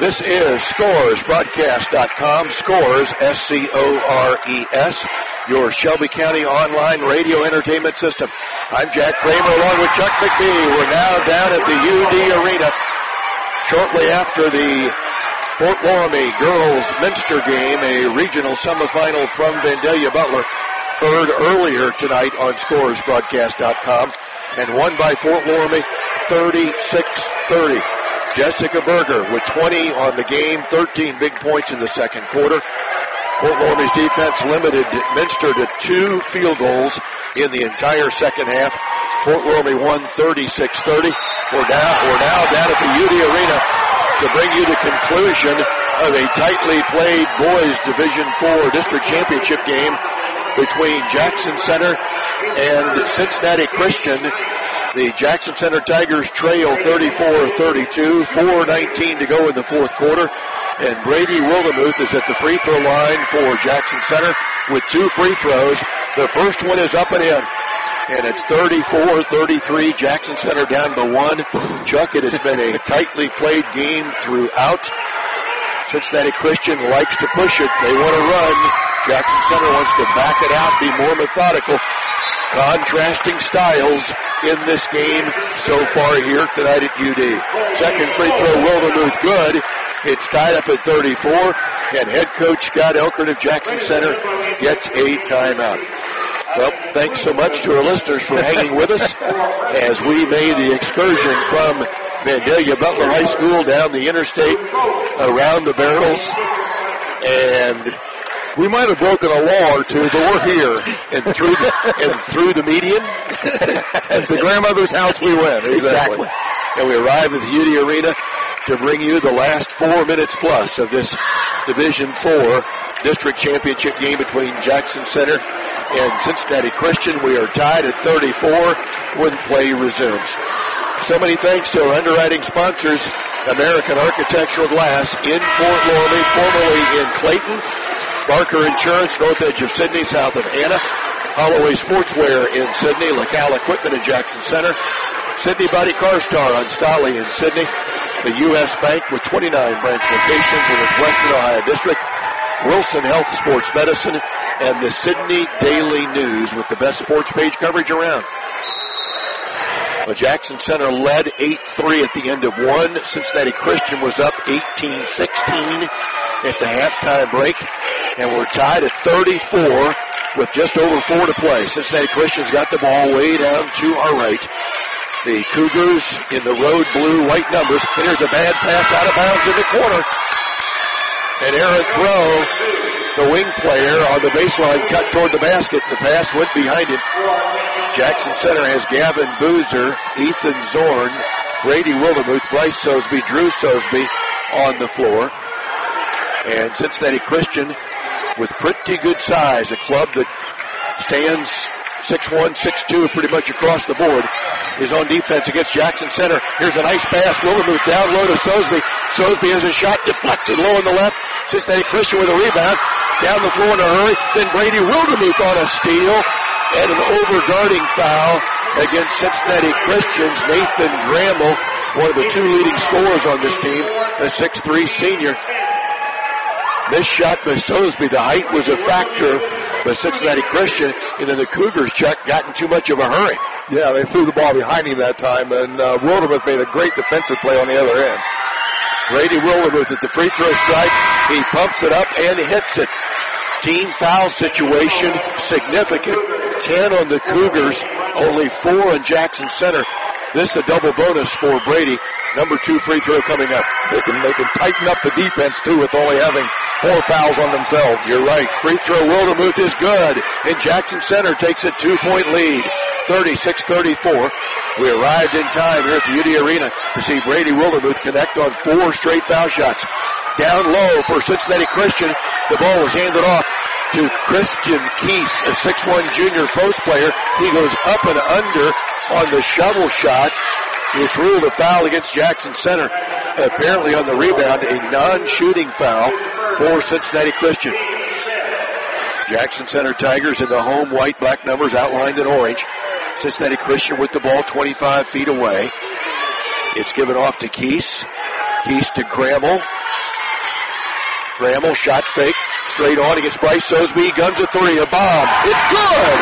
This is ScoresBroadcast.com, Scores, S-C-O-R-E-S, your Shelby County online radio entertainment system. I'm Jack Kramer along with Chuck McBee. We're now down at the UD Arena shortly after the Fort Loramie girls Minster game, a regional semifinal from Vandalia Butler, heard earlier tonight on ScoresBroadcast.com and won by Fort Loramie 36-30. Jessica Berger with 20 on the game, 13 big points in the second quarter. Fort Loramie's defense limited Minster to 2 field goals in the entire second half. Fort Loramie won 36-30. We're now down at the UD Arena to bring you the conclusion of a tightly played boys Division IV district championship game between Jackson Center and Cincinnati Christian. The Jackson Center Tigers trail 34-32, 4:19 to go in the fourth quarter. And Brady Wildemuth is at the free throw line for Jackson Center with 2 free throws. The first one is up and in. And it's 34-33, Jackson Center down to 1. Chuck, it has been a tightly played game throughout. Cincinnati Christian likes to push it. They want to run. Jackson Center wants to back it out, be more methodical. Contrasting styles in this game so far here tonight at UD. Second free throw, Wildemuth, good. It's tied up at 34, and head coach Scott Elkert of Jackson Center gets a timeout. Well, thanks so much to our listeners for hanging with us as we made the excursion from Vandalia Butler High School down the interstate, around the barrels, and we might have broken a law or two, but we're here. And through the median. And to grandmother's house we went. Exactly. And we arrive at the UD Arena to bring you the last 4 minutes plus of this Division IV district championship game between Jackson Center and Cincinnati Christian. We are tied at 34 when play resumes. So many thanks to our underwriting sponsors, American Architectural Glass in Fort Loramie, formerly in Clayton. Barker Insurance, north edge of Sydney, south of Anna. Holloway Sportswear in Sydney. LaCal Equipment in Jackson Center. Sydney Body Car Star on Stolly in Sydney. The U.S. Bank with 29 branch locations in its Western Ohio district. Wilson Health Sports Medicine. And the Sydney Daily News with the best sports page coverage around. Well, Jackson Center led 8-3 at the end of one. Cincinnati Christian was up 18-16 at the halftime break. And we're tied at 34 with just over 4 to play. Cincinnati Christian's got the ball way down to our right. The Cougars in the road blue, white numbers. And here's a bad pass out of bounds in the corner. An errant throw. The wing player on the baseline cut toward the basket. The pass went behind him. Jackson Center has Gavin Boozer, Ethan Zorn, Brady Wildemuth, Bryce Sosby, Drew Sosby on the floor. And Cincinnati Christian with pretty good size, a club that stands 6'1", 6'2", pretty much across the board, is on defense against Jackson Center. Here's a nice pass, Wildemuth down low to Sosby. Sosby has a shot deflected low on the left. Cincinnati Christian with a rebound, down the floor in a hurry. Then Brady Wildemuth on a steal and an overguarding foul against Cincinnati Christian's Nathan Gramble, one of the 2 leading scorers on this team, a 6'3" senior. This shot by Sosby, the height was a factor by Cincinnati Christian, and then the Cougars, Chuck, got in too much of a hurry. Yeah, they threw the ball behind him that time, and Wildemuth made a great defensive play on the other end. Brady Wildemuth at the free throw strike. He pumps it up and hits it. Team foul situation, significant. 10 on the Cougars, only 4 on Jackson Center. This is a double bonus for Brady. Number 2 free throw coming up. They can tighten up the defense, too, with only having 4 fouls on themselves. You're right. Free throw Wildemuth is good. And Jackson Center takes a 2-point lead. 36-34. We arrived in time here at the UD Arena to see Brady Wildemuth connect on 4 straight foul shots. Down low for Cincinnati Christian. The ball was handed off to Christian Keese, a 6'1" junior post player. He goes up and under on the shovel shot. It's ruled a foul against Jackson Center. Apparently on the rebound, a non-shooting foul for Cincinnati Christian. Jackson Center Tigers in the home white-black numbers outlined in orange. Cincinnati Christian with the ball 25 feet away. It's given off to Keese. Keese to Gramble. Bramble, shot fake, straight on against Bryce Sosby. Guns a three, a bomb. It's good!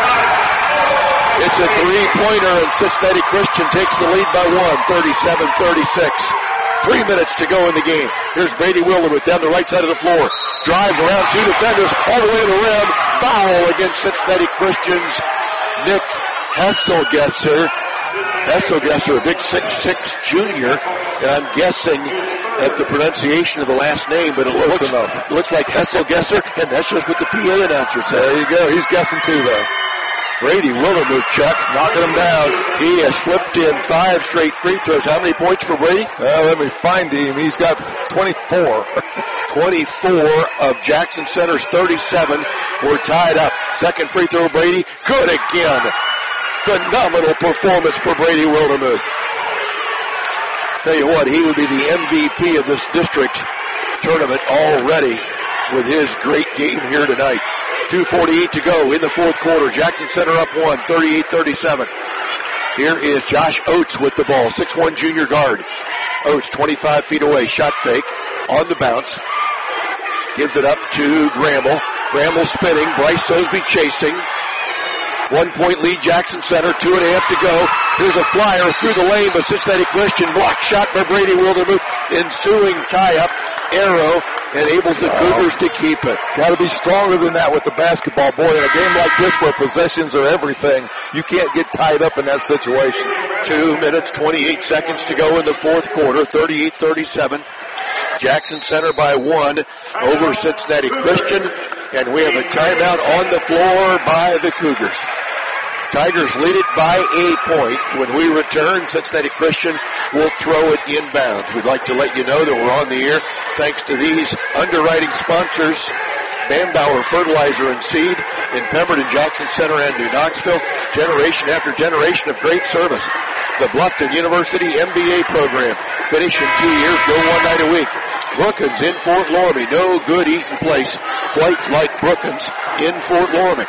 It's a three-pointer, and Cincinnati Christian takes the lead by one, 37-36. 3 minutes to go in the game. Here's Brady Wildermuth down the right side of the floor. Drives around two defenders all the way to the rim. Foul against Cincinnati Christian's Nick Hesselgesser. Hesselgesser, a big 6'6" junior, and I'm guessing at the pronunciation of the last name, but it looks like Hesselgesser, and that's just what the PA announcer said. There you go. He's guessing too, though. Brady Wildermuth, Chuck, knocking him down. He has flipped in 5 straight free throws. How many points for Brady? Let me find him. He's got 24. 24 of Jackson Center's 37 were tied up. Second free throw, Brady. Good again. Phenomenal performance for Brady Wildermuth. Tell you what, he would be the MVP of this district tournament already with his great game here tonight. 2:48 to go in the fourth quarter. Jackson Center up one, 38-37. Here is Josh Oates with the ball, 6'1" junior guard. Oates 25 feet away, shot fake on the bounce. Gives it up to Gramble. Gramble spinning, Bryce Sosby chasing. 1 point lead, Jackson Center, 2.5 to go. Here's a flyer through the lane, but Cincinnati Christian block shot by Brady Wildermuth. Ensuing tie-up, arrow enables the Cougars to keep it. Got to be stronger than that with the basketball. Boy, in a game like this where possessions are everything, you can't get tied up in that situation. 2 minutes, 28 seconds to go in the fourth quarter, 38-37. Jackson Center by 1 over Cincinnati Christian. And we have a timeout on the floor by the Cougars. Tigers lead it by 8 points. When we return, Cincinnati Christian will throw it inbounds. We'd like to let you know that we're on the air thanks to these underwriting sponsors: Bambauer Fertilizer and Seed in Pemberton, Jackson Center, and New Knoxville. Generation after generation of great service. The Bluffton University MBA program. Finish in 2 years, go 1 night a week. Brookins in Fort Loramie. No good eating place quite like Brookins in Fort Loramie.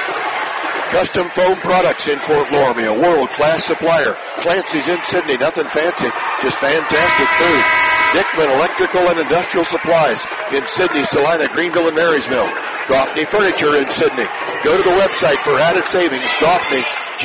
Custom Foam Products in Fort Loramie, a world-class supplier. Clancy's in Sydney, nothing fancy, just fantastic food. Dickman Electrical and Industrial Supplies in Sydney, Salina, Greenville, and Marysville. Goffney Furniture in Sydney. Go to the website for added savings, Goffney,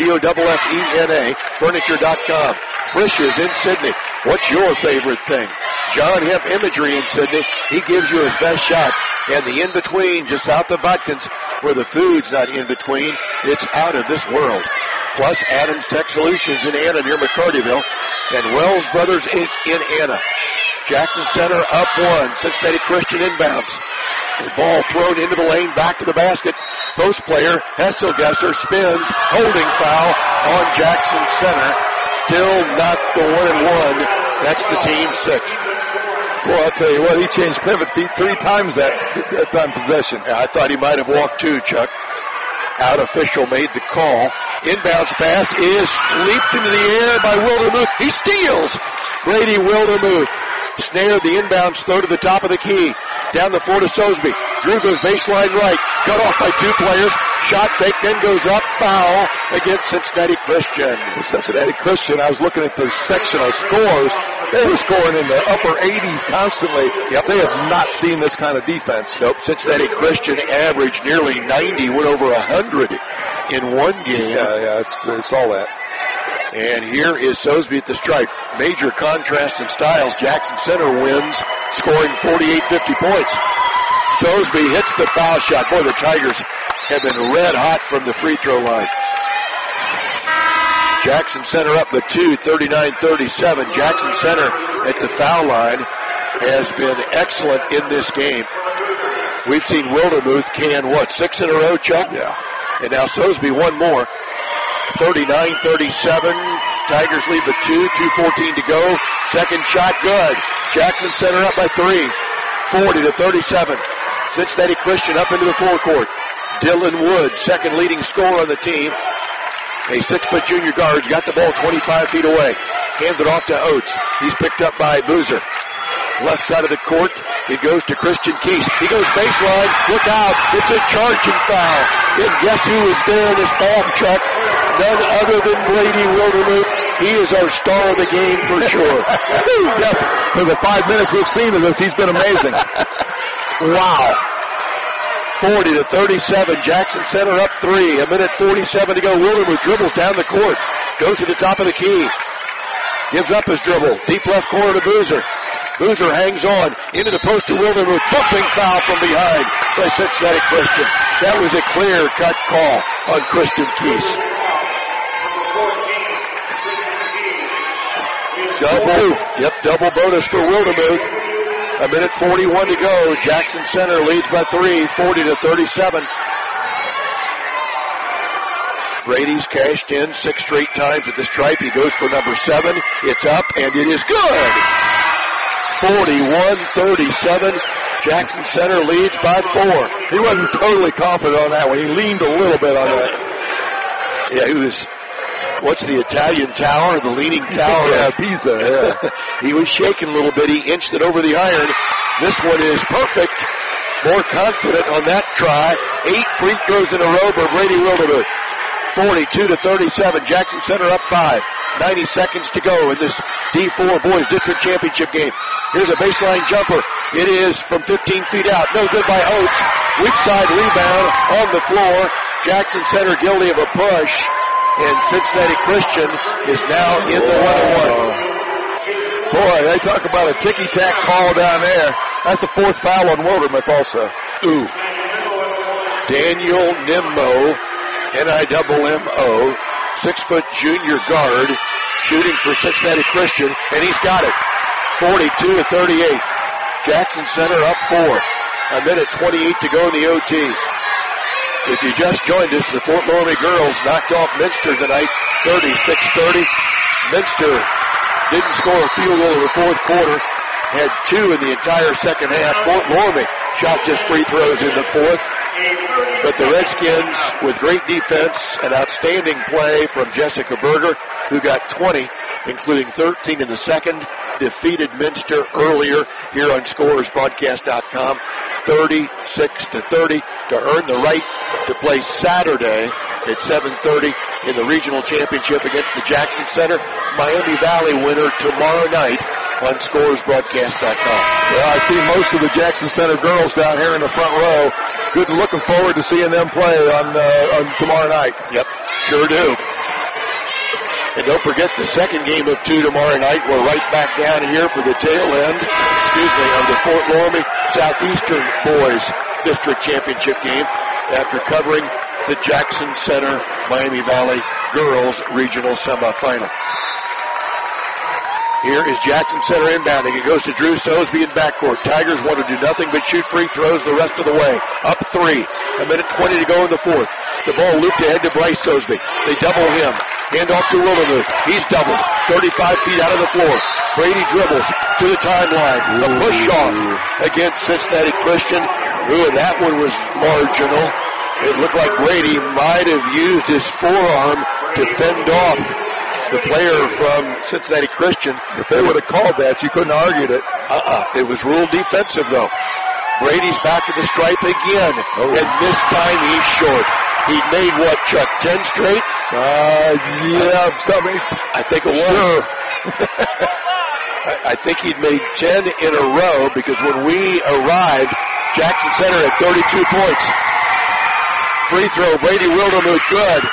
Goffena, furniture.com. Frisch's in Sydney. What's your favorite thing? John Hemp Imagery in Sydney. He gives you his best shot. And the in-between just south of Botkins, where the food's not in-between, it's out of this world. Plus Adams Tech Solutions in Anna near McCartyville, and Wells Brothers Inc. in Anna. Jackson Center up 1. Cincinnati Christian inbounds. The ball thrown into the lane, back to the basket. Post player Hesselgesser spins, holding foul on Jackson Center. Still not the 1-and-1. That's the team's 6th. Well, I'll tell you what, he changed pivot feet 3 times that time possession. Yeah, I thought he might have walked 2, Chuck. Out official made the call. Inbounds pass is leaped into the air by Wildermuth. He steals. Brady Wildermuth snared the inbounds throw to the top of the key. Down the floor to Sosby. Drew goes baseline right. Cut off by 2 players. Shot fake, then goes up. Foul against Cincinnati Christian. Cincinnati Christian, I was looking at their sectional scores. They were scoring in the upper 80s constantly. Yep. They have not seen this kind of defense. Nope. Cincinnati Christian averaged nearly 90, went over 100 in one game. Yeah, I saw that. And here is Sosby at the stripe. Major contrast in styles. Jackson Center wins, scoring 48-50 points. Sosby hits the foul shot. Boy, the Tigers have been red hot from the free throw line. Jackson Center up the 2, 39-37. Jackson Center at the foul line has been excellent in this game. We've seen Wildermuth can, 6 in a row, Chuck? Yeah. And now Sosby one more. 39-37. Tigers lead the 2, 2:14 to go. Second shot, good. Jackson Center up by 3, 40-37. Cincinnati Christian up into the forecourt. Dylan Wood, second leading scorer on the team. A 6-foot junior guard's got the ball 25 feet away. Hands it off to Oates. He's picked up by Boozer. Left side of the court, it goes to Christian Keese. He goes baseline. Look out. It's a charging foul. And guess who is there in this ball, Chuck? None other than Brady Wildermuth. He is our star of the game for sure. Yep. For the 5 minutes we've seen of this, he's been amazing. Wow. 40-37. Jackson Center up 3. 1:47 to go. Wildermuth dribbles down the court. Goes to the top of the key. Gives up his dribble. Deep left corner to Boozer. Boozer hangs on. Into the post to Wildermuth. Bumping foul from behind by Cincinnati Christian. That was a clear-cut call on Christian Keese. Double bonus for Wildermuth. 1:41 to go. Jackson Center leads by 3, 40-37. Brady's cashed in 6 straight times at the stripe. He goes for number 7. It's up, and it is good. 41-37. Jackson Center leads by 4. He wasn't totally confident on that one. He leaned a little bit on that. Yeah, he was. What's the Italian tower? The leaning tower? Yeah, Pisa. Yeah. He was shaking a little bit. He inched it over the iron. This one is perfect. More confident on that try. 8 free throws in a row for Brady Wildermuth. 42-37. Jackson Center up 5. 90 seconds to go in this D4 Boys District Championship game. Here's a baseline jumper. It is from 15 feet out. No good by Oates. Weak side rebound on the floor. Jackson Center guilty of a push. And Cincinnati Christian is now in the 1-on-1. Boy, they talk about a ticky-tack call down there. That's the 4th foul on Wildermuth also. Ooh. Daniel Nimmo, N-I-double-M-O, 6-foot junior guard, shooting for Cincinnati Christian, and he's got it. 42-38. Jackson Center up 4. 1:28 to go in the OT. If you just joined us, the Fort Loramie girls knocked off Minster tonight, 36-30. Minster didn't score a field goal in the 4th quarter, had 2 in the entire second half. Fort Loramie shot just free throws in the 4th. But the Redskins, with great defense and outstanding play from Jessica Berger, who got 20, including 13 in the second, defeated Minster earlier here on ScorersBroadcast.com, 36-30, to earn the right to play Saturday at 7:30 in the regional championship against the Jackson Center Miami Valley winner tomorrow night on ScorersBroadcast.com. Well, I see most of the Jackson Center girls down here in the front row. Good, looking forward to seeing them play on tomorrow night. Yep, sure do. And don't forget the second game of 2 tomorrow night. We're right back down here for the tail end, of the Fort Loramie Southeastern Boys District Championship game after covering the Jackson Center Miami Valley Girls Regional Semifinal. Here is Jackson Center inbounding. It goes to Drew Sosby in backcourt. Tigers want to do nothing but shoot free throws the rest of the way. Up 3. 1:20 to go in the 4th. The ball looped ahead to Bryce Sosby. They double him. Hand off to Wildermuth. He's doubled. 35 feet out of the floor. Brady dribbles to the timeline. A push off against Cincinnati Christian, who in that one was marginal. It looked like Brady might have used his forearm to fend off the player from Cincinnati Christian. If they would have called that, you couldn't have argued it. It was ruled defensive, though. Brady's back to the stripe again, and this time he's short. He made what, Chuck, 10 straight? Yeah, something. I think it was. Sure. I think he'd made 10 in a row because when we arrived, Jackson Center had 32 points. Free throw, Brady Wildermuth, good.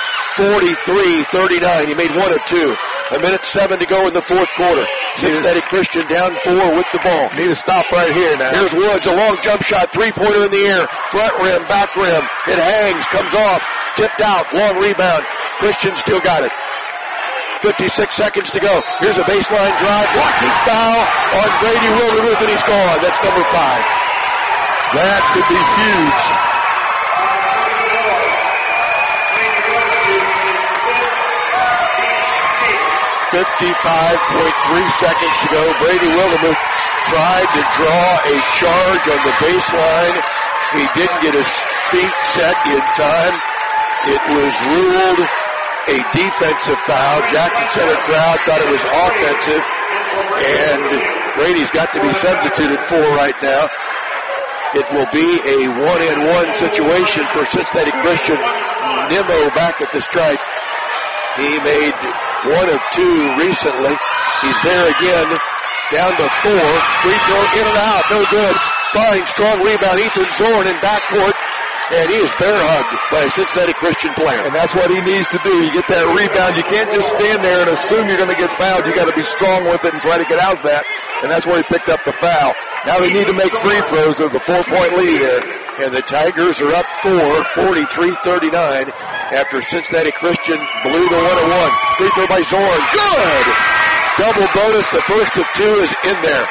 43-39. He made 1 of 2. 1:07 to go in the 4th quarter. Cincinnati Christian down 4 with the ball. Need to stop right here now. Here's Woods, a long jump shot, 3-pointer in the air. Front rim, back rim. It hangs, comes off, tipped out, long rebound. Christian still got it. 56 seconds to go. Here's a baseline drive, blocking foul on Brady Wildermuth, and he's gone. That's number 5. That could be huge. 55.3 seconds to go. Brady Wildermuth tried to draw a charge on the baseline. He didn't get his feet set in time. It was ruled a defensive foul. Jackson Center crowd thought it was offensive, and Brady's got to be substituted for right now. It will be a one-and-one situation for Cincinnati Christian. Nimmo back at the stripe. He made 1 of 2 recently. He's there again, down to 4. Free throw in and out, no good. Fine, strong rebound. Ethan Zorn in backcourt. And he is bear hugged by a Cincinnati Christian player. And that's what he needs to do. You get that rebound. You can't just stand there and assume you're going to get fouled. You got to be strong with it and try to get out of that. And that's where he picked up the foul. Now they need to make free throws with a 4-point lead there. And the Tigers are up 4, 43-39 after Cincinnati Christian blew the 1-1. Free throw by Zorn. Good! Double bonus. The first of two is in there.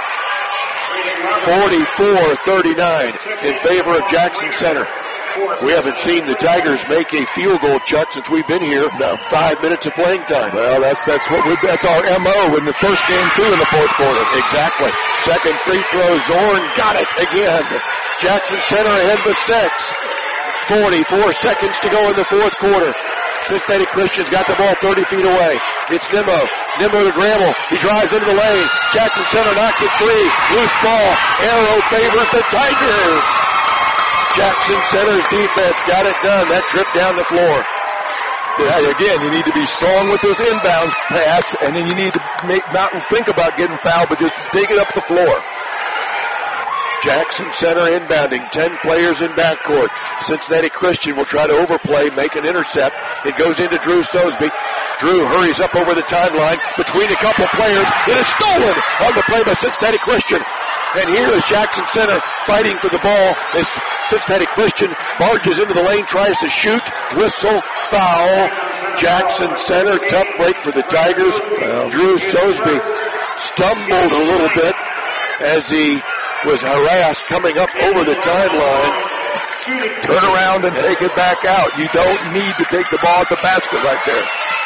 44-39 in favor of Jackson Center. We haven't seen the Tigers make a field goal, Chuck, since we've been here. No. 5 minutes of playing time. Well, that's our MO in the first game, too, in the fourth quarter. Exactly. Second free throw, Zorn got it again. Jackson Center ahead by 6. 44 seconds to go in the fourth quarter. Cincinnati Christian's got the ball 30 feet away. It's Nimmo. Nimmo to Gramble. He drives into the lane. Jackson Center knocks it free. Loose ball. Arrow favors the Tigers. Jackson Center's defense got it done. That trip down the floor. Again, you need to be strong with this inbounds pass, and then you need to not think about getting fouled, but just dig it up the floor. Jackson Center inbounding, 10 players in backcourt. Cincinnati Christian will try to overplay, make an intercept. It goes into Drew Sosby. Drew hurries up over the timeline between a couple players. It is stolen on the play by Cincinnati Christian. And here is Jackson Center fighting for the ball as Cincinnati Christian barges into the lane, tries to shoot, whistle, foul. Jackson Center, tough break for the Tigers. Drew Sosby stumbled a little bit as he was harassed coming up over the timeline. Turn around and take it back out. You don't need to take the ball at the basket right there.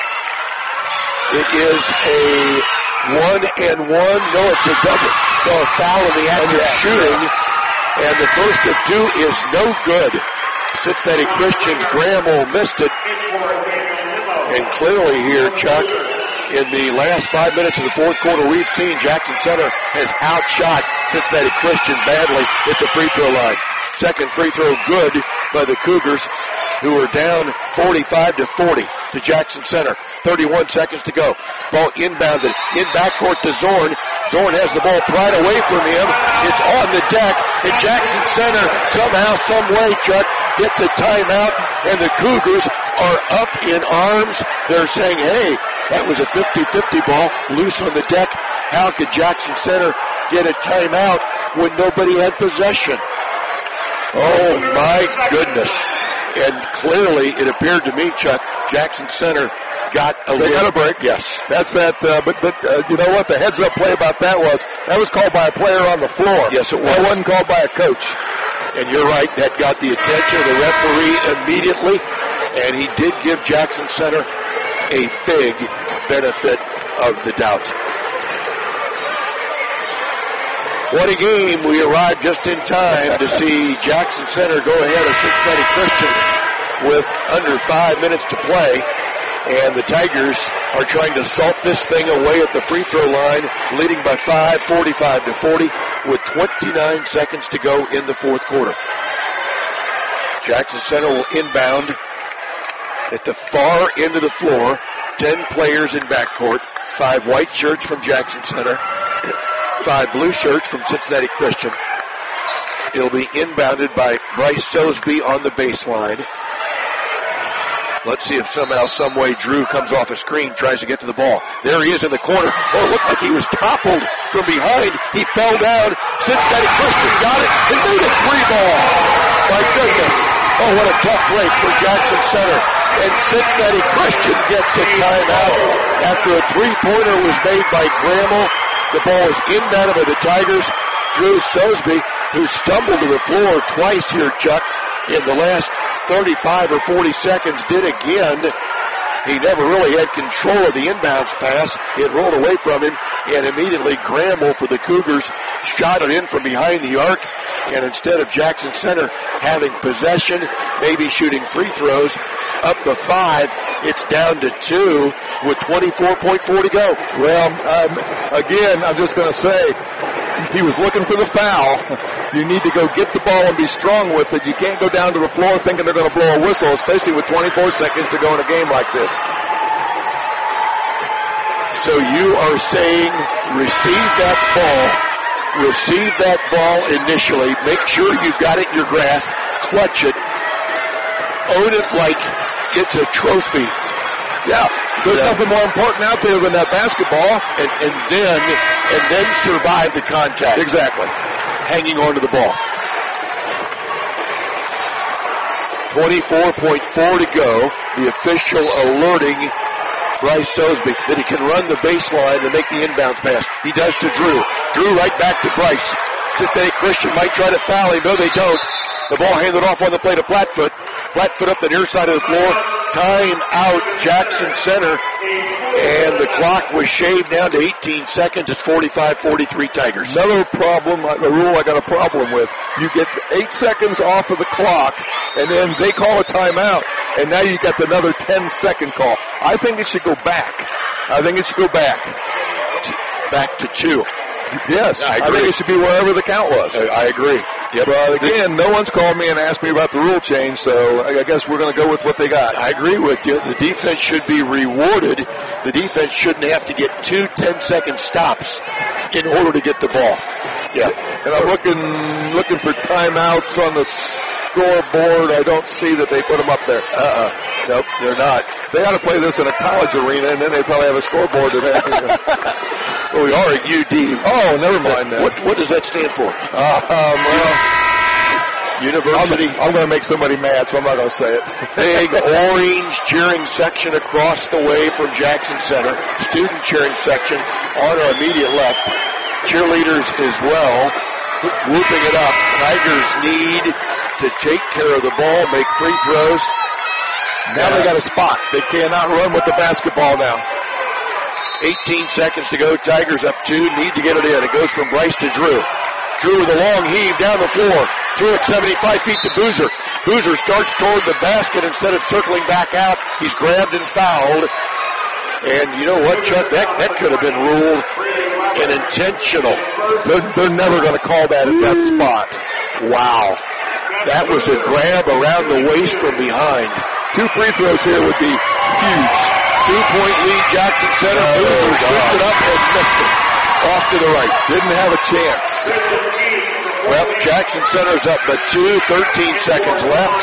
It is a 1-and-1. No, it's a double. No, a foul in the act of shooting. And the first of two is no good. Cincinnati Christian's Gramble missed it. And clearly here, Chuck, in the last 5 minutes of the fourth quarter, we've seen Jackson Center has outshot Cincinnati Christian badly at the free throw line. Second free throw good by the Cougars, who are down 45-40 to Jackson Center. 31 seconds to go. Ball inbounded in backcourt to Zorn. Zorn has the ball pried away from him. It's on the deck, and Jackson Center somehow, some way, Chuck, gets a timeout, and the Cougars are up in arms. They're saying, hey, that was a 50-50 ball loose on the deck. How could Jackson Center get a timeout when nobody had possession? Oh, my goodness. And clearly, it appeared to me, Chuck, Jackson Center got a break. Yes. That's that, but you know what? The heads-up play about that was called by a player on the floor. Yes, it was. That wasn't called by a coach. And you're right, that got the attention of the referee immediately, and he did give Jackson Center a big benefit of the doubt. What a game. We arrived just in time to see Jackson Center go ahead of Cincinnati Christian with under 5 minutes to play. And the Tigers are trying to salt this thing away at the free throw line, leading by 5, 45-40, with 29 seconds to go in the fourth quarter. Jackson Center will inbound at the far end of the floor. 10 players in backcourt, 5 white shirts from Jackson Center, 5 blue shirts from Cincinnati Christian. It'll be inbounded by Bryce Sosby on the baseline. Let's see if somehow, some way, Drew comes off a screen, tries to get to the ball. There he is in the corner. Oh, it looked like he was toppled from behind. He fell down. Cincinnati Christian got it and made a 3-ball. My goodness. Oh, what a tough break for Jackson Center. And Cincinnati Christian gets a timeout after a 3-pointer was made by Gramble. The ball is inbounded by the Tigers. Drew Sosby, who stumbled to the floor twice here, Chuck, in the last 35 or 40 seconds, did again. He never really had control of the inbounds pass. It rolled away from him, and immediately Gramble for the Cougars shot it in from behind the arc. And instead of Jackson Center having possession, maybe shooting free throws, up to 5, it's down to 2 with 24.4 to go. Well, again, I'm just going to say, he was looking for the foul. You need to go get the ball and be strong with it. You can't go down to the floor thinking they're going to blow a whistle, especially with 24 seconds to go in a game like this. So you are saying receive that ball receive that ball initially, make sure you've got it in your grasp, clutch it, own it like it's a trophy. Yeah, there's nothing more important out there than that basketball. And then survive the contact. Exactly. Hanging on to the ball. 24.4 to go. The official alerting Bryce Sosby that he can run the baseline and make the inbounds pass. He does to Drew. Drew right back to Bryce. Cincinnati Christian might try to foul him. No, they don't. The ball handed off on the play to Plattfoot. Plattfoot up the near side of the floor. Time out, Jackson Center. And the clock was shaved down to 18 seconds. It's 45-43 Tigers. Another problem, a rule I got a problem with. You get 8 seconds off of the clock, and then they call a timeout, and now you got another 10-second call. I think it should go back. Back to 2. Yes, I think it should be wherever the count was. I agree. Yep. But again, no one's called me and asked me about the rule change, so I guess we're going to go with what they got. I agree with you. The defense should be rewarded. The defense shouldn't have to get 2 10-second stops in order to get the ball. Yeah. And I'm looking for timeouts on the scoreboard. I don't see that they put them up there. Nope, they're not. They ought to play this in a college arena, and then they probably have a scoreboard that well, we are at UD. Oh, never mind that. What does that stand for? University. I'm going to make somebody mad, so I'm not going to say it. Big orange cheering section across the way from Jackson Center. Student cheering section on our immediate left. Cheerleaders as well, whooping it up. Tigers need to take care of the ball, make free throws. Now they got a spot. They cannot run with the basketball now. 18 seconds to go. Tigers up 2. Need to get it in. It goes from Bryce to Drew. Drew with a long heave down the floor. Threw it 75 feet to Boozer. Boozer starts toward the basket instead of circling back out. He's grabbed and fouled. And you know what, Chuck? That could have been ruled an intentional. They're never going to call that at that spot. Wow. That was a grab around the waist from behind. 2 free throws here would be huge. 2-point lead, Jackson Center. Boozer shifted up and missed it. Off to the right. Didn't have a chance. Well, Jackson Center's up but 2, 13 seconds left.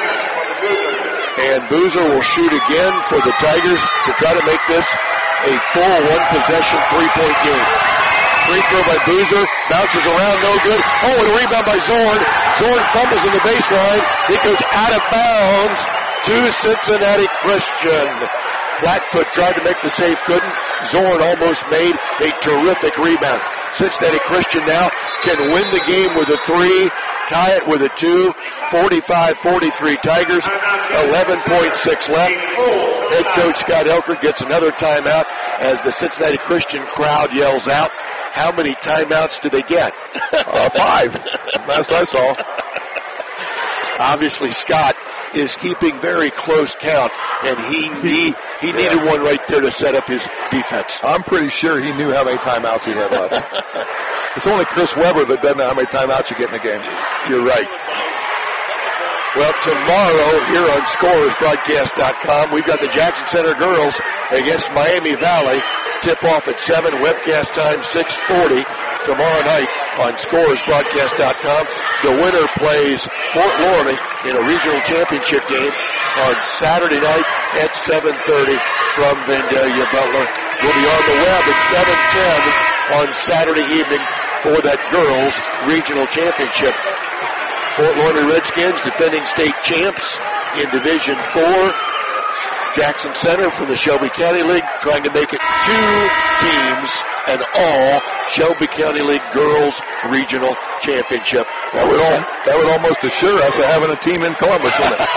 And Boozer will shoot again for the Tigers to try to make this a full 1-possession 3-point game. Free throw by Boozer, bounces around, no good. Oh, and a rebound by Zorn. Zorn fumbles in the baseline. It goes out of bounds to Cincinnati Christian. Plattfoot tried to make the save, couldn't. Zorn almost made a terrific rebound. Cincinnati Christian now can win the game with a 3, tie it with a 2, 45-43 Tigers, 11.6 left. Head coach Scott Elker gets another timeout as the Cincinnati Christian crowd yells out. How many timeouts do they get? 5. Last I saw. Obviously, Scott is keeping very close count, and he needed one right there to set up his defense. I'm pretty sure he knew how many timeouts he had left. It's only Chris Webber that doesn't know how many timeouts you get in a game. You're right. Well, tomorrow here on ScorersBroadcast.com, we've got the Jackson Center girls against Miami Valley. Tip-off at 7, webcast time 6:40 tomorrow night on ScorersBroadcast.com. The winner plays Fort Laramie in a regional championship game on Saturday night at 7:30 from Vandalia Butler. We'll be on the web at 7:10 on Saturday evening for that girls regional championship. Fort Laramie Redskins, defending state champs in Division 4. Jackson Center from the Shelby County League trying to make it 2 teams and all Shelby County League Girls Regional Championship. That would almost assure us of having a team in Columbus, wouldn't it?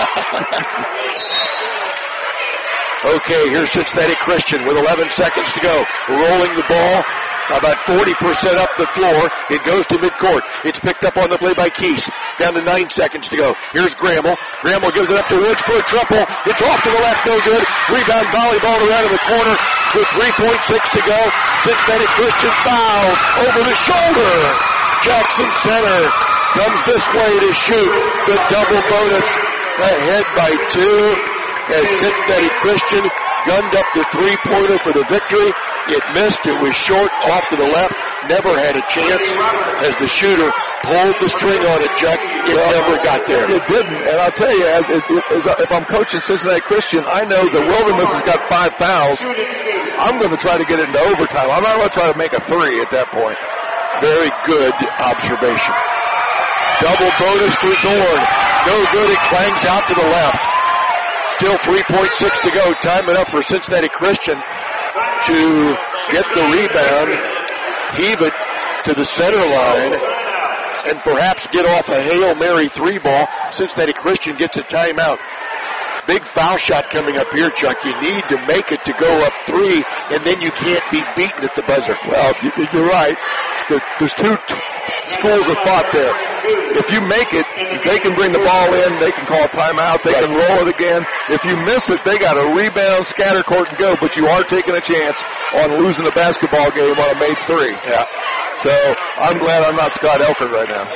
Okay, here's Cincinnati Christian with 11 seconds to go. Rolling the ball. About 40% up the floor. It goes to midcourt. It's picked up on the play by Keese. Down to 9 seconds to go. Here's Gramble. Gramble gives it up to Woods for a triple. It's off to the left, no good. Rebound volleyball around in the corner with 3.6 to go. Cincinnati Christian fouls over the shoulder. Jackson Center comes this way to shoot the double bonus. Ahead by 2 as Cincinnati Christian gunned up the three-pointer for the victory. It missed. It was short off to the left. never had a chance as the shooter pulled the string on it, Chuck. It never got there. It didn't. And I'll tell you, if I'm coaching Cincinnati Christian, I know that Wilderness has got 5 fouls. I'm going to try to get it into overtime. I'm not going to try to make a 3 at that point. Very good observation. Double bonus for Zorn. No good. It clangs out to the left. Still 3.6 to go. Time enough for Cincinnati Christian to get the rebound, heave it to the center line, and perhaps get off a Hail Mary 3 ball. Cincinnati Christian gets a timeout. Big foul shot coming up here, Chuck. You need to make it to go up 3, and then you can't be beaten at the buzzer. Well, you're right. There's 2 schools of thought there. If you make it, they can bring the ball in, they can call a timeout, they can roll it again. If you miss it, they got to rebound, scatter court, and go, but you are taking a chance on losing the basketball game on a made 3. Yeah. So I'm glad I'm not Scott Elker right now.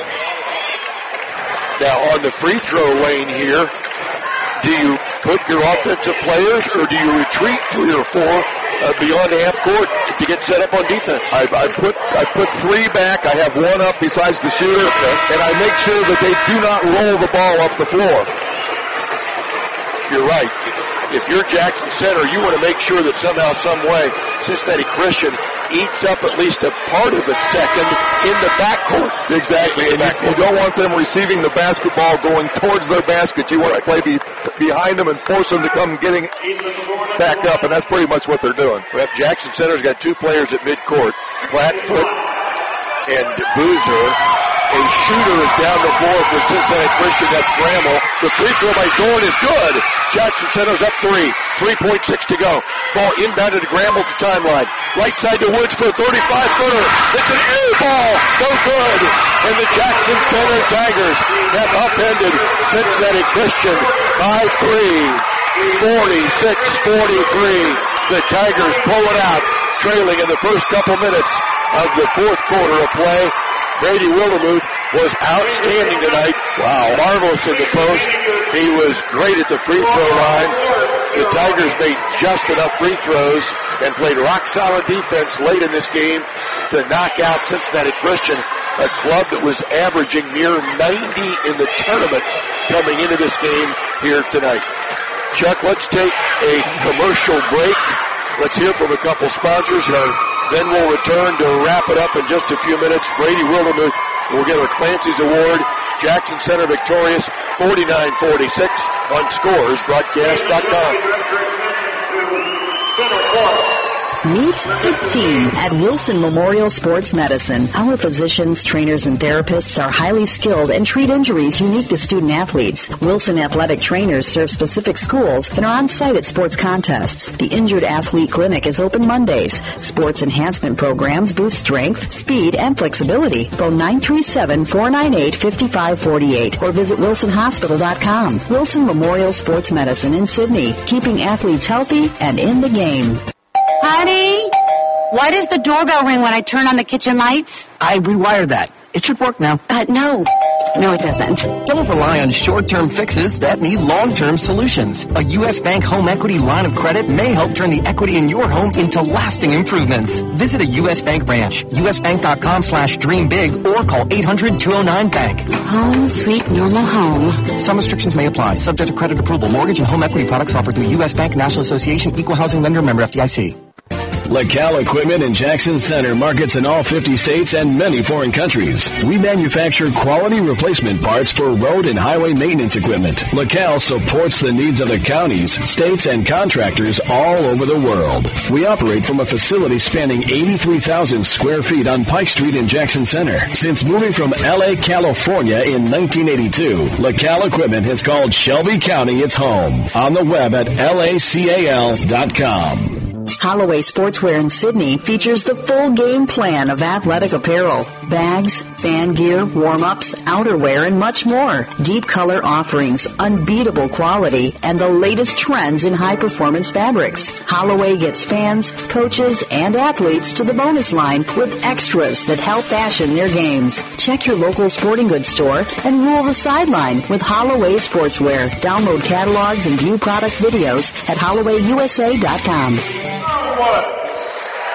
Now on the free throw lane here, do you put your offensive players or do you retreat 3 or 4 beyond half court to get set up on defense? I put 3 back. I have 1 up besides the shooter, and I make sure that they do not roll the ball up the floor. You're right. If you're Jackson Center, you want to make sure that somehow, some way, Cincinnati Christian eats up at least a part of a second in the backcourt. Exactly. And you don't want them receiving the basketball going towards their basket. You want to play behind them and force them to come getting back up, and that's pretty much what they're doing. Well, Jackson Center's got 2 players at midcourt, Flatfoot and Boozer. A shooter is down the floor for Cincinnati Christian. That's Bramall. The free throw by Zorn is good. Jackson Center's up 3. 3.6 to go. Ball inbounded to Grammill's timeline. Right side to Woods for a 35-footer. It's an air ball. No good. And the Jackson Center Tigers have upended Cincinnati Christian by 3. 46-43. The Tigers pull it out, trailing in the first couple minutes of the 4th quarter of play. Brady Wildermuth was outstanding tonight. Wow, marvelous in the post. He was great at the free throw line. The Tigers made just enough free throws and played rock-solid defense late in this game to knock out Cincinnati Christian, a club that was averaging near 90 in the tournament coming into this game here tonight. Chuck, let's take a commercial break. Let's hear from a couple sponsors. Then we'll return to wrap it up in just a few minutes. Brady Wildermuth will get a Clancy's Award. Jackson Center victorious 49-46 on ScoresBroadcast.com. Meet the team at Wilson Memorial Sports Medicine. Our physicians, trainers, and therapists are highly skilled and treat injuries unique to student athletes. Wilson athletic trainers serve specific schools and are on site at sports contests. The Injured Athlete Clinic is open Mondays. Sports enhancement programs boost strength, speed, and flexibility. Phone 937-498-5548 or visit wilsonhospital.com. Wilson Memorial Sports Medicine in Sydney, keeping athletes healthy and in the game. Honey, why does the doorbell ring when I turn on the kitchen lights? I rewired that. It should work now. No, it doesn't. Don't rely on short-term fixes that need long-term solutions. A U.S. Bank home equity line of credit may help turn the equity in your home into lasting improvements. Visit a U.S. Bank branch, usbank.com/dreambig, or call 800-209-BANK. Home, sweet, normal home. Some restrictions may apply, subject to credit approval. Mortgage and home equity products offered through U.S. Bank, National Association, Equal Housing Lender, member FDIC. LaCal Equipment in Jackson Center markets in all 50 states and many foreign countries. We manufacture quality replacement parts for road and highway maintenance equipment. LaCal supports the needs of the counties, states, and contractors all over the world. We operate from a facility spanning 83,000 square feet on Pike Street in Jackson Center. Since moving from L.A., California in 1982, LaCal Equipment has called Shelby County its home. On the web at lacal.com. Holloway Sportswear in Sydney features the full game plan of athletic apparel, bags, fan gear, warm-ups, outerwear, and much more. Deep color offerings, unbeatable quality, and the latest trends in high-performance fabrics. Holloway gets fans, coaches, and athletes to the bonus line with extras that help fashion their games. Check your local sporting goods store and rule the sideline with Holloway Sportswear. Download catalogs and view product videos at HollowayUSA.com.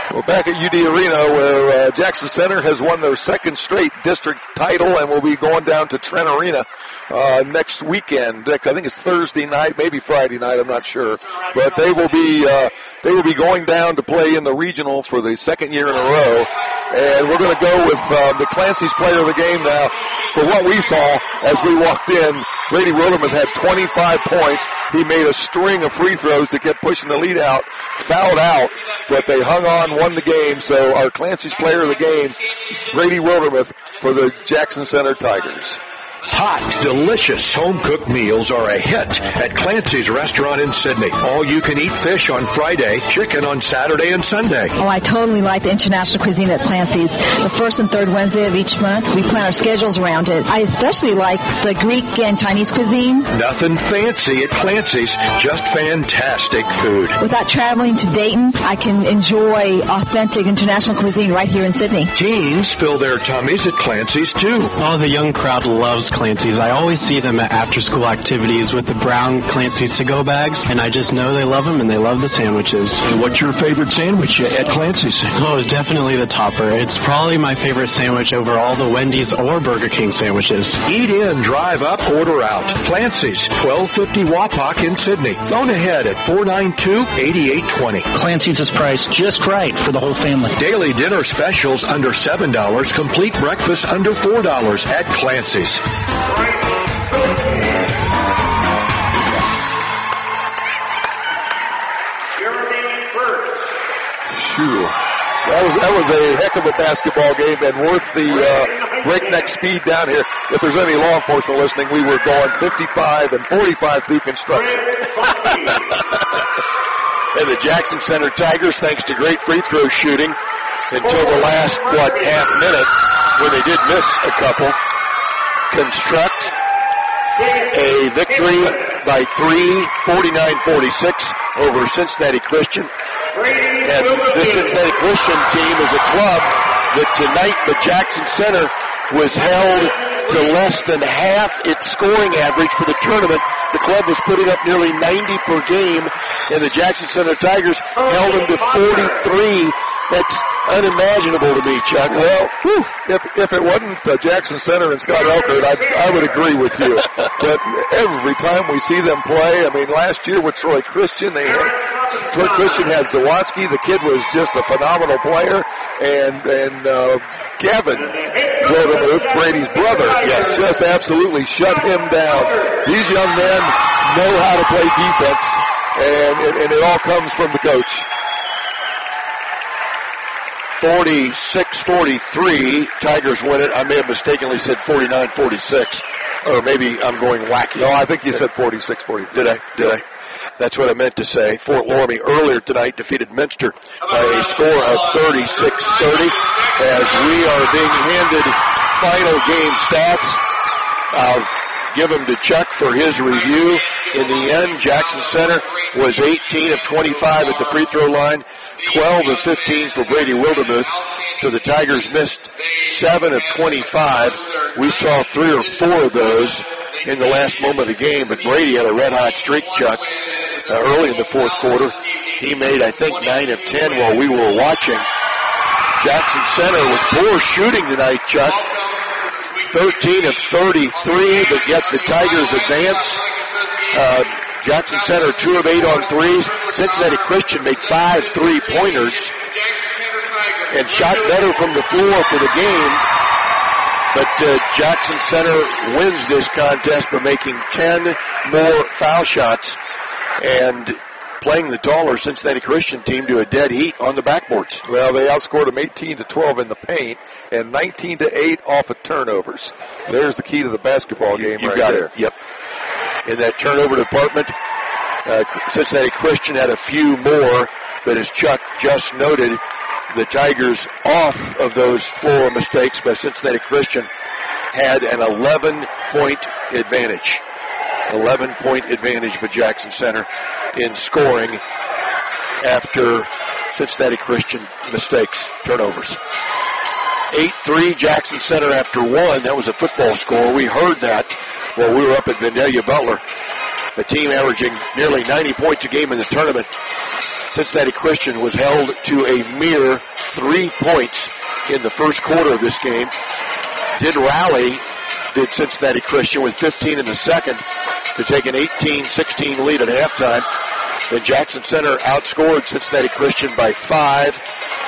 Well, back at UD Arena, where Jackson Center has won their second straight district title and will be going down to Trent Arena next weekend. I think it's Thursday night, maybe Friday night, I'm not sure. But they will be going down to play in the regional for the second year in a row. And we're going to go with the Clancy's player of the game now. For what we saw as we walked in, Brady Wildermuth had 25 points. He made a string of free throws that kept pushing the lead out, fouled out, but they hung on, won the game. So our Clancy's player of the game, Brady Wildermuth, for the Jackson Center Tigers. Hot, delicious home-cooked meals are a hit at Clancy's Restaurant in Sydney. All-you-can-eat fish on Friday, chicken on Saturday and Sunday. Oh, I totally like the international cuisine at Clancy's. The first and third Wednesday of each month, we plan our schedules around it. I especially like the Greek and Chinese cuisine. Nothing fancy at Clancy's, just fantastic food. Without traveling to Dayton, I can enjoy authentic international cuisine right here in Sydney. Teens fill their tummies at Clancy's, too. Oh, the young crowd loves Clancy's. I always see them at after-school activities with the brown Clancy's to-go bags, and I just know they love them and they love the sandwiches. And what's your favorite sandwich at Clancy's? Oh, definitely the topper. It's probably my favorite sandwich over all the Wendy's or Burger King sandwiches. Eat in, drive up, order out. Clancy's, 1250 Wapak in Sydney. Phone ahead at 492-8820. Clancy's is priced just right for the whole family. Daily dinner specials under $7, complete breakfast under $4 at Clancy's. That was a heck of a basketball game and worth the breakneck speed down here. If there's any law enforcement listening, we were going 55 and 45 through construction. And the Jackson Center Tigers, thanks to great free throw shooting until the last, half minute, when they did miss a couple, construct a victory by 49-46 over Cincinnati Christian. And this Cincinnati Christian team is a club that tonight the Jackson Center was held to less than half its scoring average for the tournament. The club was putting up nearly 90 per game, and the Jackson Center Tigers held them to 43. That's unimaginable to me, Chuck. Well, if it wasn't Jackson Center and Scott Elkert, I would agree with you. But every time we see them play, I mean, last year with Troy Christian, Troy Christian had Zawatsky. The kid was just a phenomenal player, and Kevin Wildermuth, Brady's brother, just absolutely shut him down. These young men know how to play defense, and it all comes from the coach. 46-43, Tigers win it. I may have mistakenly said 49-46, or maybe I'm going wacky. No, I think you said 46-43. Did I? That's what I meant to say. Fort Loramie earlier tonight defeated Minster by a score of 36-30. As we are being handed final game stats, I'll give them to Chuck for his review. In the end, Jackson Center was 18 of 25 at the free throw line, 12 of 15 for Brady Wildermuth. So the Tigers missed 7 of 25. We saw 3 or 4 of those in the last moment of the game, but Brady had a red-hot streak, Chuck, early in the fourth quarter. He made, I think, 9 of 10 while we were watching. Jackson Center with poor shooting tonight, Chuck. 13 of 33, but yet the Tigers advance. Jackson Center 2 of 8 on threes. Cincinnati Christian made 5 3-pointers and shot better from the floor for the game. But Jackson Center wins this contest by making 10 more foul shots and playing the taller Cincinnati Christian team to a dead heat on the backboards. Well, they outscored them 18-12 in the paint and 19-8 off of turnovers. There's the key to the basketball game right there. Yep. In that turnover department, Cincinnati Christian had a few more, but as Chuck just noted, the Tigers, off of those floor mistakes by Cincinnati Christian, had an 11-point advantage. 11-point advantage for Jackson Center in scoring after Cincinnati Christian mistakes, turnovers. 8-3 Jackson Center after 1. That was a football score. We heard that while we were up at Vandalia Butler. A team averaging nearly 90 points a game in the tournament. Cincinnati Christian was held to a mere 3 points in the first quarter of this game. Did Cincinnati Christian with 15 in the second to take an 18-16 lead at halftime. Then Jackson Center outscored Cincinnati Christian by 5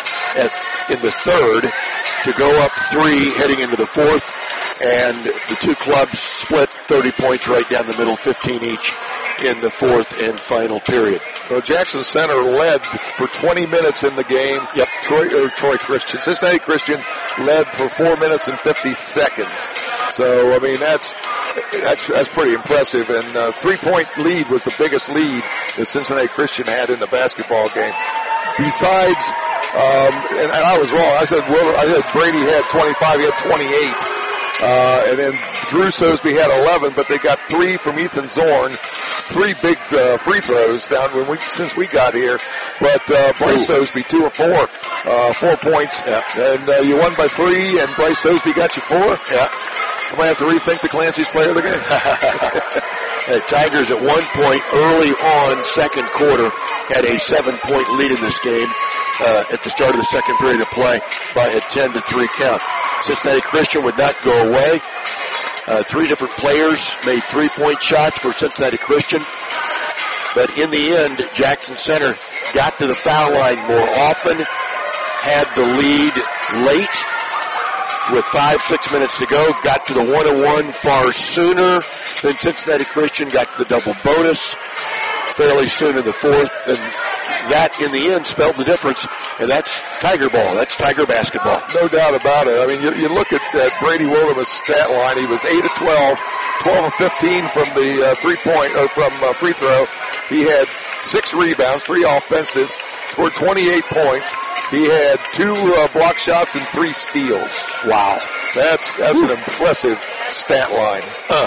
in the third to go up 3 heading into the fourth. And the two clubs split 30 points right down the middle, 15 each in the fourth and final period. So Jackson Center led for 20 minutes in the game. Yep. Cincinnati Christian led for 4 minutes and 50 seconds. So, I mean, that's pretty impressive. And 3-point lead was the biggest lead that Cincinnati Christian had in the basketball game. Besides, and I was wrong. I said Brady had 25. He had 28. And then Drew Sosby had 11, but they got 3 from Ethan Zorn. 3 big free throws down since we got here. But Bryce Sosby, 2 of 4. 4 points. Yeah. And you won by 3, and Bryce Sosby got you 4. Yeah. I might have to rethink the Clancy's player of the game. The Tigers at one point early on second quarter had a 7-point lead in this game at the start of the second period of play by a 10-3 count. Cincinnati Christian would not go away. 3 different players made 3-point shots for Cincinnati Christian. But in the end, Jackson Center got to the foul line more often, had the lead late with 5-6 minutes to go, got to the 1-on-1 far sooner than Cincinnati Christian, got to the double bonus fairly soon in the fourth, and that in the end spelled the difference, and that's Tiger ball. That's Tiger basketball. No doubt about it. I mean, you look at Brady Wildermuth's stat line. He was 8 of 12, 12 of 15 from the free throw. He had 6 rebounds, 3 offensive, scored 28 points. He had 2 block shots and 3 steals. Wow. That's an impressive stat line.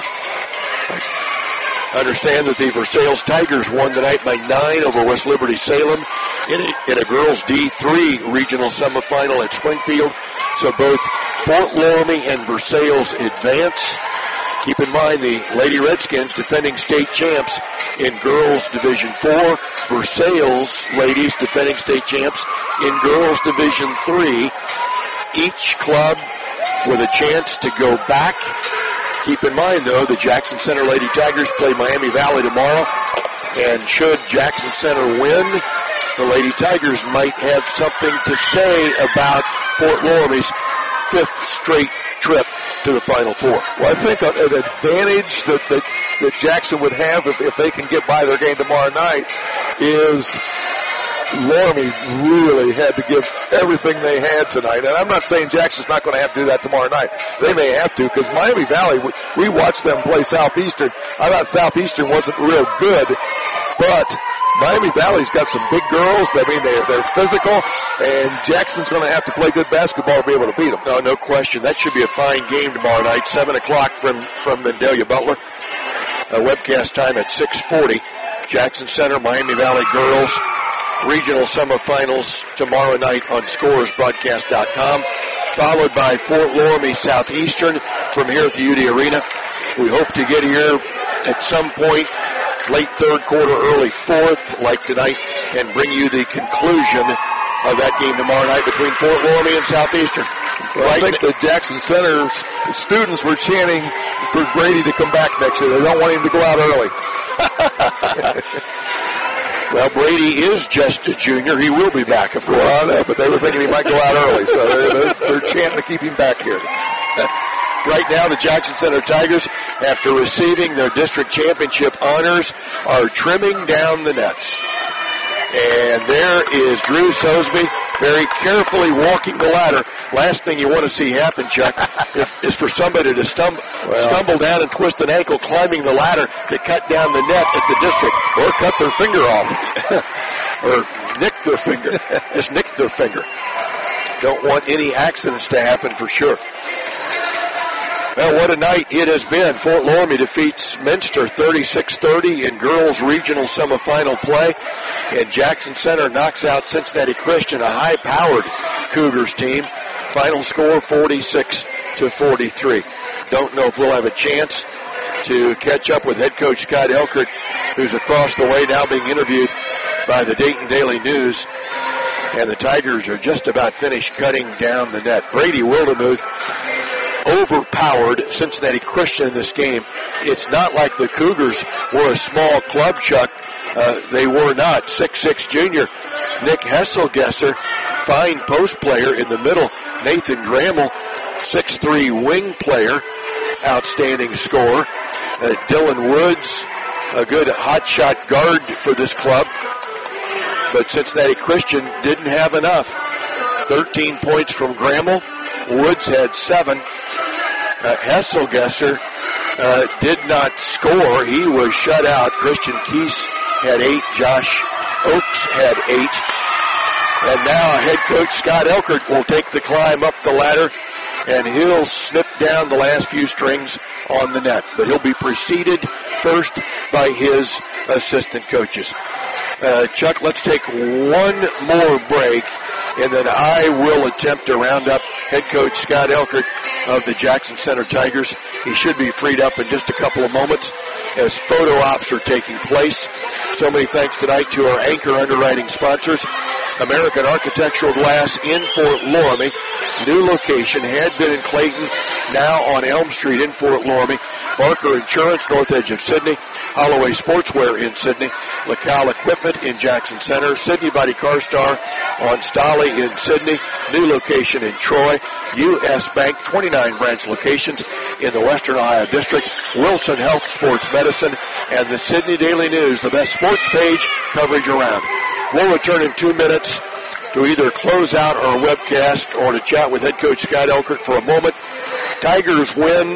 I understand that the Versailles Tigers won tonight by 9 over West Liberty Salem in a girls D3 regional semifinal at Springfield. So both Fort Loramie and Versailles advance. Keep in mind the Lady Redskins defending state champs in girls Division 4. Versailles ladies defending state champs in girls Division 3. Each club with a chance to go back. Keep in mind, though, the Jackson Center Lady Tigers play Miami Valley tomorrow. And should Jackson Center win, the Lady Tigers might have something to say about Fort Loramie's 5th straight trip to the Final Four. Well, I think an advantage that Jackson would have if they can get by their game tomorrow night is Loramie really had to give everything they had tonight. And I'm not saying Jackson's not going to have to do that tomorrow night. They may have to, because Miami Valley, we watched them play Southeastern. I thought Southeastern wasn't real good, but Miami Valley's got some big girls. I mean, they're physical, and Jackson's going to have to play good basketball to be able to beat them. No question. That should be a fine game tomorrow night, 7 o'clock from Vandalia Butler. Webcast time at 6:40. Jackson Center, Miami Valley girls. Regional semifinals tomorrow night on scoresbroadcast.com, followed by Fort Loramie Southeastern from here at the UD Arena. We hope to get here at some point, late third quarter, early fourth, like tonight, and bring you the conclusion of that game tomorrow night between Fort Loramie and Southeastern. Well, I think the Jackson Center students were chanting for Brady to come back next year. They don't want him to go out early. Well, Brady is just a junior. He will be back, of course. Well, I know, but they were thinking he might go out early, so they're chanting to keep him back here. Right now, the Jackson Center Tigers, after receiving their district championship honors, are trimming down the nets. And there is Drew Sosby very carefully walking the ladder. Last thing you want to see happen, Chuck, is for somebody to stumble down and twist an ankle climbing the ladder to cut down the net at the district, or cut their finger off, or nick their finger. Just nick their finger. Don't want any accidents to happen for sure. Well, what a night it has been. Fort Loramie defeats Minster 36-30 in girls regional semifinal play. And Jackson Center knocks out Cincinnati Christian, a high-powered Cougars team. Final score 46-43. Don't know if we'll have a chance to catch up with head coach Scott Elkert, who's across the way now being interviewed by the Dayton Daily News. And the Tigers are just about finished cutting down the net. Brady Wildermuth overpowered Cincinnati Christian in this game. It's not like the Cougars were a small club, Chuck. They were not. 6'6" junior Nick Hesselgesser, fine post player in the middle. Nathan Grammel, 6'3" wing player, outstanding scorer. Dylan Woods, a good hotshot guard for this club. But Cincinnati Christian didn't have enough. 13 points from Grammel. Woods had 7. Hesselgesser did not score. He was shut out. Christian Keese had 8. Josh Oakes had 8. And now head coach Scott Elkert will take the climb up the ladder, and he'll snip down the last few strings on the net. But he'll be preceded first by his assistant coaches. Chuck, let's take one more break, and then I will attempt to round up head coach Scott Elkert of the Jackson Center Tigers. He should be freed up in just a couple of moments as photo ops are taking place. So many thanks tonight to our anchor underwriting sponsors, American Architectural Glass in Fort Loramie. New location, had been in Clayton, now on Elm Street in Fort Loramie. Barker Insurance, north edge of Sydney. Holloway Sportswear in Sydney. LaCal Equipment in Jackson Center. Sydney Body Car Star on Stolly in Sydney. New location in Troy. U.S. Bank, 29 branch locations in the Western Ohio District. Wilson Health Sports Medicine. And the Sydney Daily News, the best sports page coverage around. We'll return in 2 minutes to either close out our webcast or to chat with head coach Scott Elkert for a moment. Tigers win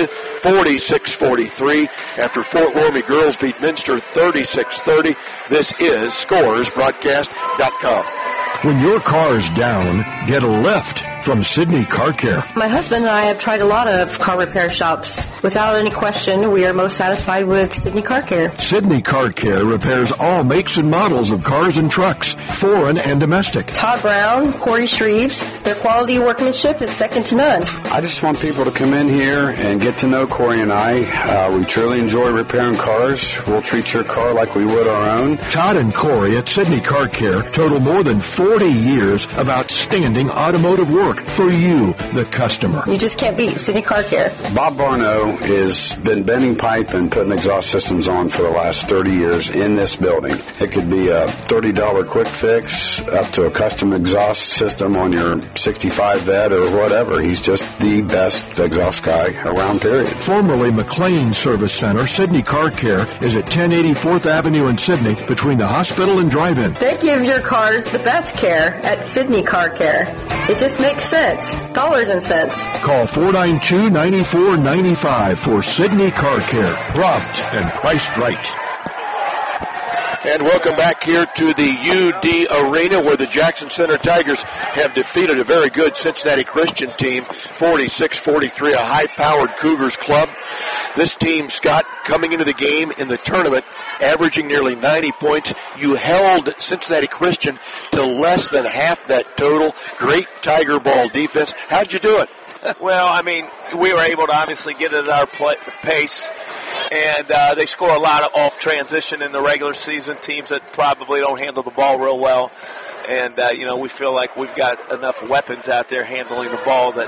46-43 after Fort Loramie girls beat Minster 36-30. This is ScoresBroadcast.com. When your car's down, get a lift from Sydney Car Care. My husband and I have tried a lot of car repair shops. Without any question, we are most satisfied with Sydney Car Care. Sydney Car Care repairs all makes and models of cars and trucks, foreign and domestic. Todd Brown, Corey Shreves, their quality workmanship is second to none. I just want people to come in here and get to know Corey and I. We truly enjoy repairing cars. We'll treat your car like we would our own. Todd and Corey at Sydney Car Care total more than 40 years of outstanding automotive work for you, the customer. You just can't beat Sydney Car Care. Bob Barno has been bending pipe and putting exhaust systems on for the last 30 years in this building. It could be a $30 quick fix up to a custom exhaust system on your 65 Vet or whatever. He's just the best exhaust guy around, period. Formerly McLean Service Center, Sydney Car Care is at 1084th Avenue in Sydney between the hospital and drive-in. They give your cars the best care at Sydney Car Care. It just makes sense. Dollars and cents. Call 492-9495 for Sydney Car Care. Prompt and priced right. And welcome back here to the UD Arena, where the Jackson Center Tigers have defeated a very good Cincinnati Christian team, 46-43, a high-powered Cougars club. This team, Scott, coming into the game in the tournament, averaging nearly 90 points. You held Cincinnati Christian to less than half that total. Great Tiger ball defense. How'd you do it? Well, I mean, we were able to obviously get at our pace, and they score a lot of off transition in the regular season, teams that probably don't handle the ball real well. And, we feel like we've got enough weapons out there handling the ball that,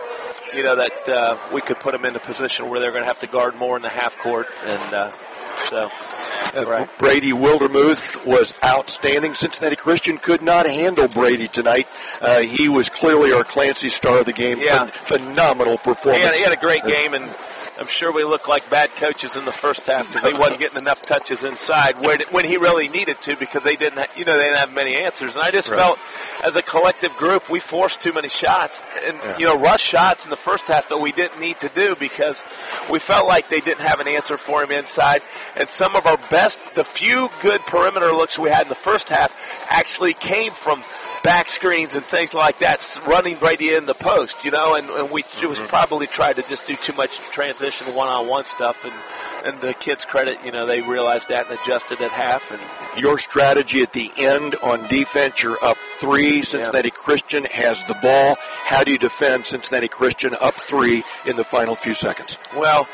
we could put them in a position where they're going to have to guard more in the half court. And right. Brady Wildermuth was outstanding. Cincinnati Christian could not handle Brady tonight. He was clearly our Clancy star of the game. Yeah. Phenomenal performance. He had a great game, and I'm sure we looked like bad coaches in the first half because he wasn't getting enough touches inside when he really needed to, because they didn't have many answers. And I just felt, as a collective group, we forced too many shots and rush shots in the first half that we didn't need to do, because we felt like they didn't have an answer for him inside. And some of our the few good perimeter looks we had in the first half actually came from back screens and things like that, running Brady in the post, and we just probably tried to just do too much transition one-on-one stuff, and the kids' credit, they realized that and adjusted at half. And your strategy at the end on defense, you're up 3. Cincinnati Christian has the ball. How do you defend Cincinnati Christian up 3 in the final few seconds? Well,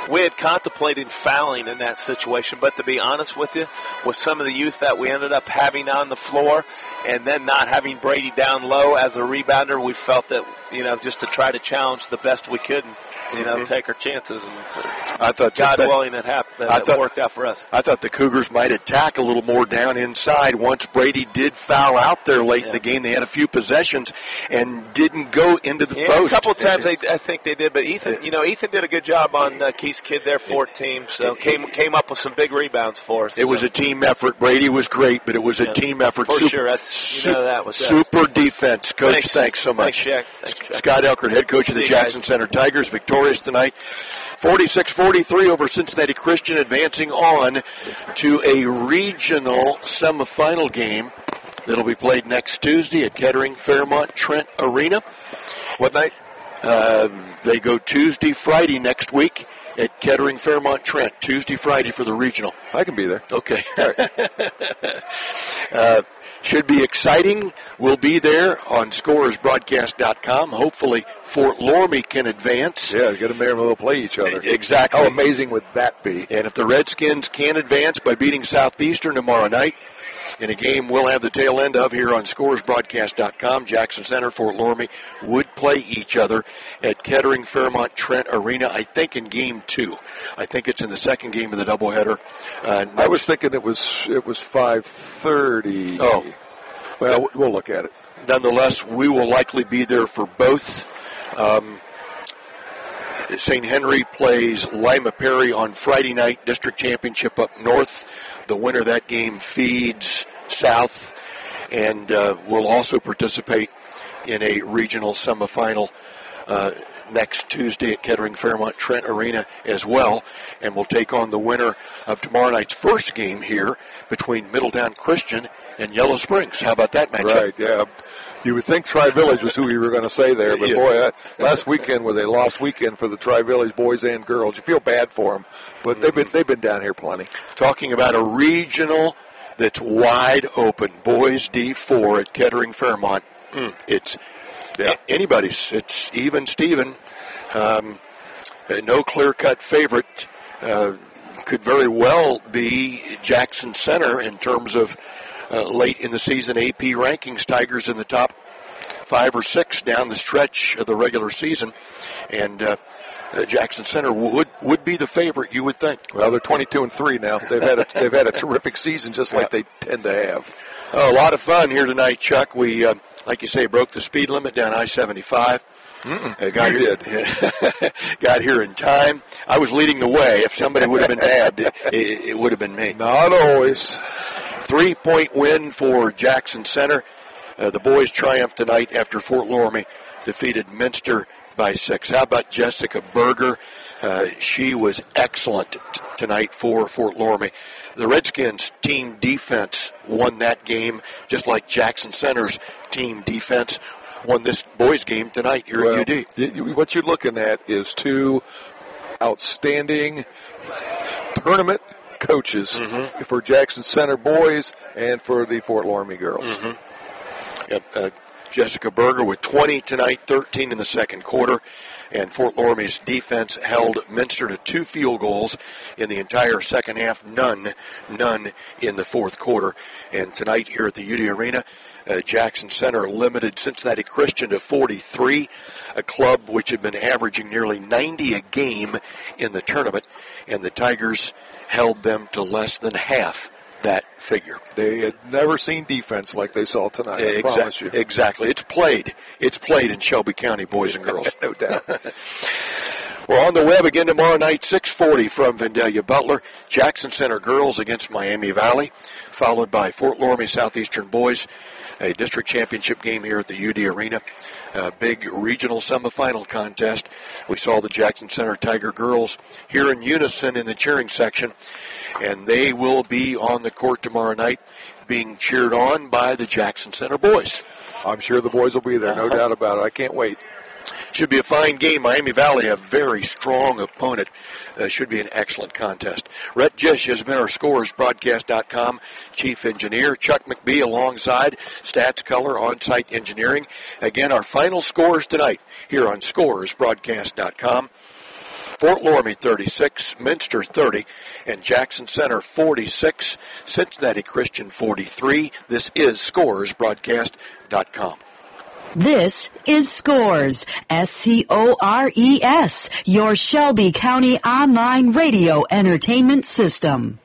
we had contemplated fouling in that situation, but to be honest with you, with some of the youth that we ended up having on the floor and then not having Brady down low as a rebounder, we felt that, just to try to challenge the best we could and, take our chances. And I thought God willing, that worked out for us. I thought the Cougars might attack a little more down inside once Brady did foul out there late in the game. They had a few possessions and didn't go into the post. A couple of times I think they did, but Ethan did a good job on Keith's kid there, 14, so came up with some big rebounds for us. It was a team effort. Brady was great, but it was a team effort. For sure. That was super defense. Coach, thanks so much. Thanks, Shaq. Scott Elkert, head coach of the Jackson Center Tigers, victorious tonight. 46-43 over Cincinnati Christian, advancing on to a regional semifinal game that'll be played next Tuesday at Kettering Fairmont Trent Arena. What night? They go Tuesday, Friday next week at Kettering Fairmont Trent. Tuesday, Friday for the regional. I can be there. Okay. Should be exciting. We'll be there on scorersbroadcast.com. Hopefully Fort Loramie can advance. Yeah, get them there and we'll play each other. Exactly. How amazing would that be? And if the Redskins can advance by beating Southeastern tomorrow night, in a game we'll have the tail end of here on scoresbroadcast.com, Jackson Center, Fort Loramie would play each other at Kettering Fairmont Trent Arena, I think in Game 2. I think it's in the second game of the doubleheader. I was thinking it was 5:30. Oh. Well, we'll look at it. Nonetheless, we will likely be there for both. St. Henry plays Lima Perry on Friday night, district championship up north. The winner of that game feeds south, and will also participate in a regional semifinal next Tuesday at Kettering Fairmont Trent Arena as well, and we'll take on the winner of tomorrow night's first game here between Middletown Christian and Yellow Springs. How about that matchup? Right, yeah. You would think Tri-Village was who you were going to say there, but boy, last weekend was a lost weekend for the Tri-Village boys and girls. You feel bad for them, but they've been down here plenty. Talking about a regional that's wide open, boys D4 at Kettering Fairmont. It's anybody's. It's even Steven. No clear-cut favorite. Could very well be Jackson Center in terms of late in the season AP rankings. Tigers in the top 5 or 6 down the stretch of the regular season, and Jackson Center would be the favorite, you would think. Well, they're 22-3 now. They've had a terrific season, just like they tend to have. A lot of fun here tonight, Chuck. We, like you say, broke the speed limit down I-75. Got here in time. I was leading the way. If somebody would have been bad, it would have been me. Not always. 3-point win for Jackson Center. The boys triumphed tonight after Fort Loramie defeated Minster by 6. How about Jessica Berger? She was excellent tonight for Fort Loramie. The Redskins' team defense won that game, just like Jackson Center's team defense won this boys' game tonight here at UD. What you're looking at is two outstanding tournament coaches for Jackson Center boys and for the Fort Loramie girls. Jessica Berger with 20 tonight, 13 in the second quarter, and Fort Loramie's defense held Minster to 2 field goals in the entire second half, none in the fourth quarter. And tonight here at the UD Arena, Jackson Center limited Cincinnati Christian to 43, a club which had been averaging nearly 90 a game in the tournament, and the Tigers held them to less than half that figure. They had never seen defense like they saw tonight, I promise you. Exactly. It's played in Shelby County, boys and girls. No doubt. We're on the web again tomorrow night, 6:40 from Vandalia Butler. Jackson Center girls against Miami Valley, followed by Fort Loramie Southeastern boys, a district championship game here at the UD Arena. A big regional semifinal contest. We saw the Jackson Center Tiger girls here in unison in the cheering section, and they will be on the court tomorrow night being cheered on by the Jackson Center boys. I'm sure the boys will be there, no doubt about it. I can't wait. Should be a fine game. Miami Valley, a very strong opponent. Should be an excellent contest. Rhett Gish has been our scoresbroadcast.com chief engineer. Chuck McBee alongside Stats Color on-site engineering. Again, our final scores tonight here on scoresbroadcast.com. Fort Loramie 36, Minster 30, and Jackson Center 46, Cincinnati Christian 43. This is ScoresBroadcast.com. This is Scores, SCORES, your Shelby County online radio entertainment system.